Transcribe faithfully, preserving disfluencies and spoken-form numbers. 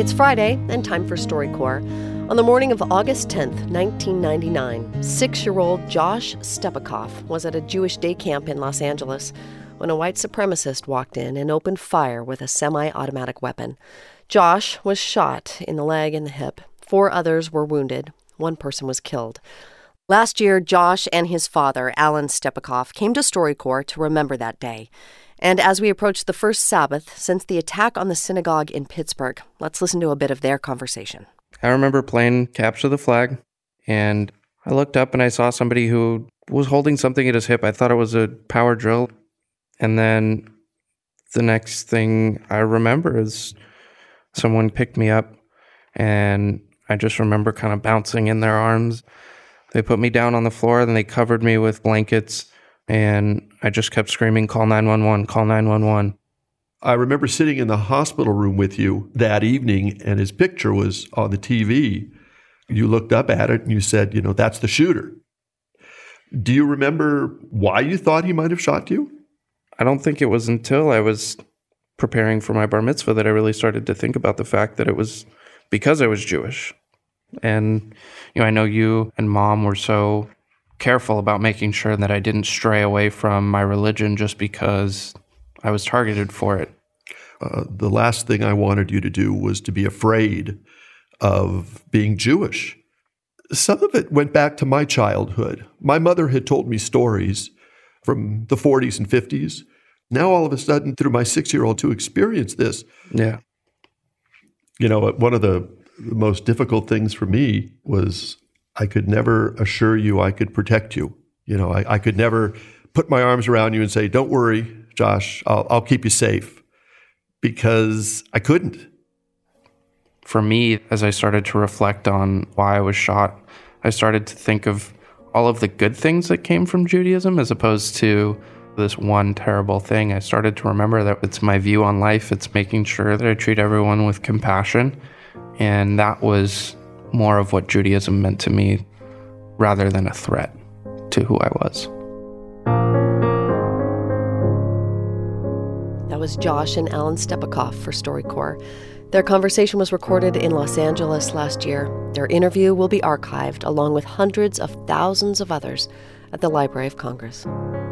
It's Friday and time for StoryCorps. On the morning of August tenth, nineteen ninety-nine, six-year-old Josh Stepikoff was at a Jewish day camp in Los Angeles when a white supremacist walked in and opened fire with a semi-automatic weapon. Josh was shot in the leg and the hip. Four others were wounded. One person was killed. Last year, Josh and his father, Alan Stepikoff, came to StoryCorps to remember that day. And as we approach the first Sabbath since the attack on the synagogue in Pittsburgh, let's listen to a bit of their conversation. I remember playing Capture the Flag, and I looked up and I saw somebody who was holding something at his hip. I thought it was a power drill. And then the next thing I remember is someone picked me up, and I just remember kind of bouncing in their arms. They put me down on the floor, then they covered me with blankets, and I just kept screaming, "Call nine one one, call nine one one." I remember sitting in the hospital room with you that evening, and his picture was on the T V. You looked up at it and you said, you know, that's the shooter. Do you remember why you thought he might have shot you? I don't think it was until I was preparing for my bar mitzvah that I really started to think about the fact that it was because I was Jewish. And, you know, I know you and Mom were so careful about making sure that I didn't stray away from my religion just because I was targeted for it. Uh, the last thing I wanted you to do was to be afraid of being Jewish. Some of it went back to my childhood. My mother had told me stories from the forties and fifties. Now, all of a sudden, through my six-year-old to experience this. Yeah. You know, one of the most difficult things for me was I could never assure you I could protect you. You know, I, I could never put my arms around you and say, don't worry, Josh, I'll, I'll keep you safe, because I couldn't. For me, as I started to reflect on why I was shot, I started to think of all of the good things that came from Judaism as opposed to this one terrible thing. I started to remember that it's my view on life. It's making sure that I treat everyone with compassion. And that was more of what Judaism meant to me rather than a threat to who I was. That was Josh and Alan Stepikoff for StoryCorps. Their conversation was recorded in Los Angeles last year. Their interview will be archived along with hundreds of thousands of others at the Library of Congress.